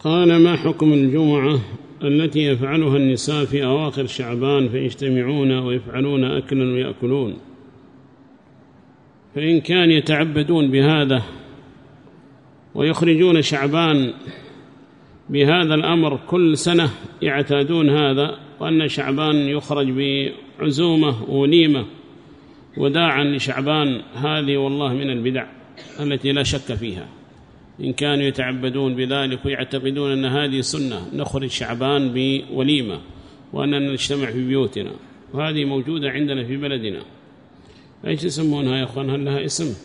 قال: ما حكم الجمعة التي يفعلها النساء في أواخر شعبان فيجتمعون ويفعلون أكلا ويأكلون؟ فإن كان يتعبدون بهذا ويخرجون شعبان بهذا الأمر كل سنة يعتادون هذا، وأن شعبان يخرج بعزومة وليمة وداعا لشعبان، هذه والله من البدع التي لا شك فيها. إن كانوا يتعبدون بذلك ويعتقدون أن هذه سنة نخرج شعبان بوليمة وأننا نجتمع في بيوتنا، وهذه موجودة عندنا في بلدنا. ايش يسمونها يا أخوان؟ هل لها اسم؟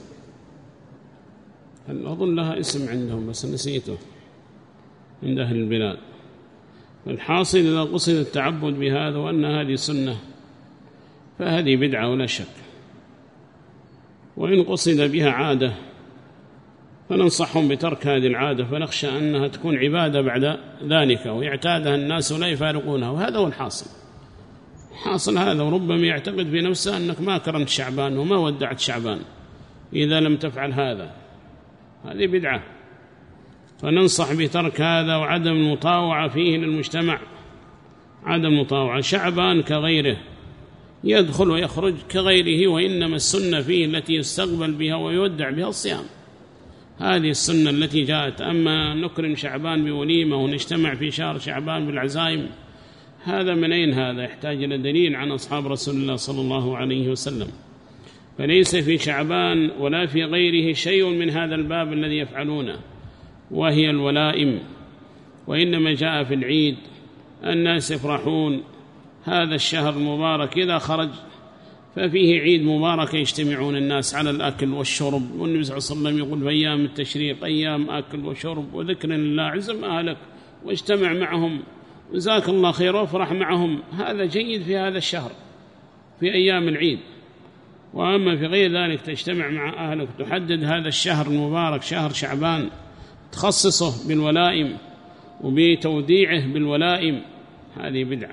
هل أظن لها اسم عندهم بس نسيته عند أهل البلاد. الحاصل إذا قصد التعبد بهذا وأن هذه سنة فهذه بدعة ولا شك، وإن قصد بها عادة فننصحهم بترك هذه العادة، فنخشى أنها تكون عبادة بعد ذلك ويعتادها الناس ولا يفارقونها، وهذا هو الحاصل. حاصل هذا، وربما يعتقد في نفسه أنك ما كرمت شعبان وما ودعت شعبان إذا لم تفعل هذا، هذه بدعة. فننصح بترك هذا وعدم المطاوعة فيه للمجتمع، عدم المطاوعة. شعبان كغيره يدخل ويخرج كغيره، وإنما السنة فيه التي يستقبل بها ويودع بها الصيام، هذه السنة التي جاءت. أما نكرم شعبان بوليمة ونجتمع في شهر شعبان بالعزائم، هذا من أين هذا؟ يحتاج إلى دليل عن أصحاب رسول الله صلى الله عليه وسلم. فليس في شعبان ولا في غيره شيء من هذا الباب الذي يفعلونه وهي الولائم، وإنما جاء في العيد الناس يفرحون. هذا الشهر المبارك إذا خرج ففيه عيد مبارك يجتمعون الناس على الأكل والشرب، والنبي صلى الله عليه وسلم يقول: في أيام التشريق أيام أكل وشرب وذكر لله، عزم أهلك واجتمع معهم وجزاك الله خير وافرح معهم. هذا جيد في هذا الشهر في أيام العيد. وأما في غير ذلك تجتمع مع أهلك، تحدد هذا الشهر المبارك شهر شعبان تخصصه بالولائم وبتوديعه بالولائم، هذه بدعة.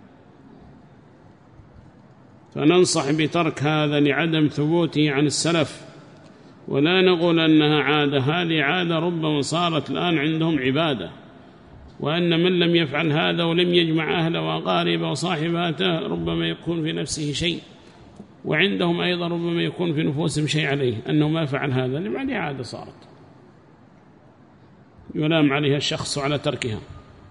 فننصح بترك هذا لعدم ثبوته عن السلف، ولا نقول أنها عادة، هذه عادة ربما صارت الآن عندهم عبادة، وأن من لم يفعل هذا ولم يجمع أهله وأقاربه وصاحباته ربما يكون في نفسه شيء، وعندهم أيضا ربما يكون في نفوسهم شيء عليه أنه ما فعل هذا، لمعنى عادة صارت يلام عليها الشخص على تركها.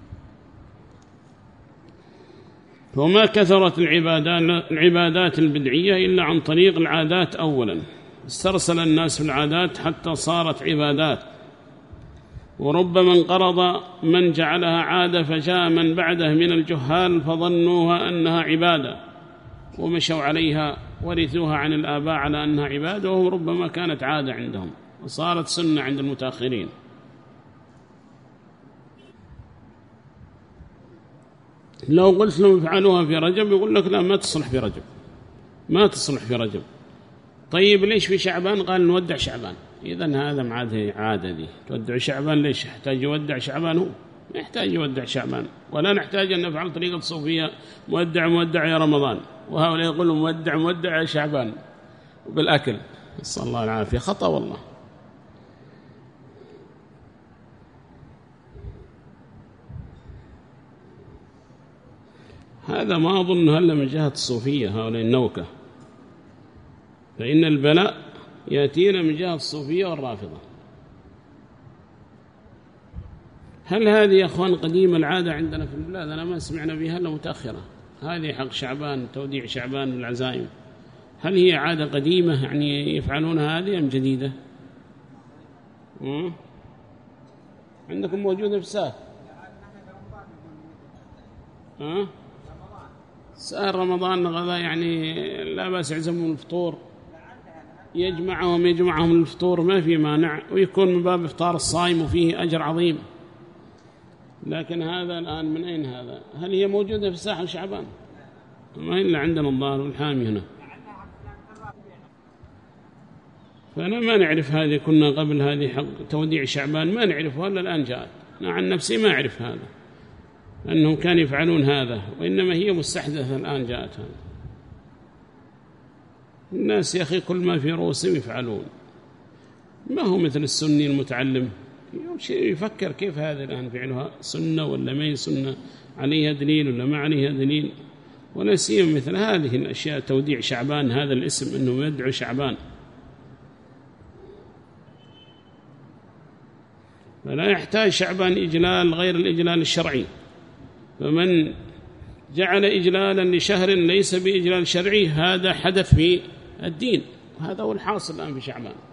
وما كثرت العبادات البدعية إلا عن طريق العادات أولا، استرسل الناس في العادات حتى صارت عبادات، وربما انقرض من جعلها عادة فجاء من بعده من الجهال فظنوها أنها عبادة ومشوا عليها ورثوها عن الآباء على أنها عبادة، وهم ربما كانت عادة عندهم وصارت سنة عند المتأخرين. لو قلت لهم افعلوها في رجب يقول لك لا، ما تصلح في رجب، ما تصلح في رجب. طيب ليش في شعبان؟ قال نودع شعبان. إذن هذا معاده عادة دي، تودع شعبان ليش؟ يحتاج يودع شعبان؟ هو ما يحتاج يودع شعبان، ولا نحتاج أن نفعل طريقة الصوفية مودع يا رمضان، وهؤلاء يقولوا مودع يا شعبان بالأكل، نسأل الله العافية. خطأ والله. هذا ما أظن هلا من جهة الصوفية هؤلاء النوكة، فإن البلاء يأتينا من جهة الصوفية والرافضة. هل هذه يا أخوان قديمة العادة عندنا في البلاد؟ أنا ما سمعنا بها إلا متأخرة. هذه حق شعبان، توديع شعبان بالعزائم، هل هي عادة قديمة يعني يفعلونها هذه أم جديدة؟ عندكم موجودة في الساعة؟ سائر رمضان غدا يعني لا بأس يعزمون الفطور، يجمعهم الفطور ما في مانع، ويكون من باب إفطار الصائم وفيه أجر عظيم. لكن هذا الآن من أين هذا؟ هل هي موجودة في ساحل شعبان؟ ما إلا عندنا الظاهر والحامي هنا. فأنا ما نعرف هذه، كنا قبل هذه حق توديع شعبان ما نعرفها إلا الآن جاءت. أنا عن نفسي ما أعرف هذا أنهم كانوا يفعلون هذا، وإنما هي مستحدثة الآن جاءت هذا. الناس يا أخي كل ما في رؤوسهم يفعلون، ما هو مثل السني المتعلم يفكر كيف هذا الآن فعلها سنة ولا ما هي سنة، عليها دليل ولا ما عليها دليل. ولا سيما مثل هذه الأشياء، توديع شعبان هذا الاسم أنه يدعو شعبان، فلا يحتاج شعبان إجلال غير الإجلال الشرعي. فمن جعل إجلالا لشهر ليس بإجلال شرعي هذا حدث في الدين، وهذا هو الحاصل الآن في شعبان.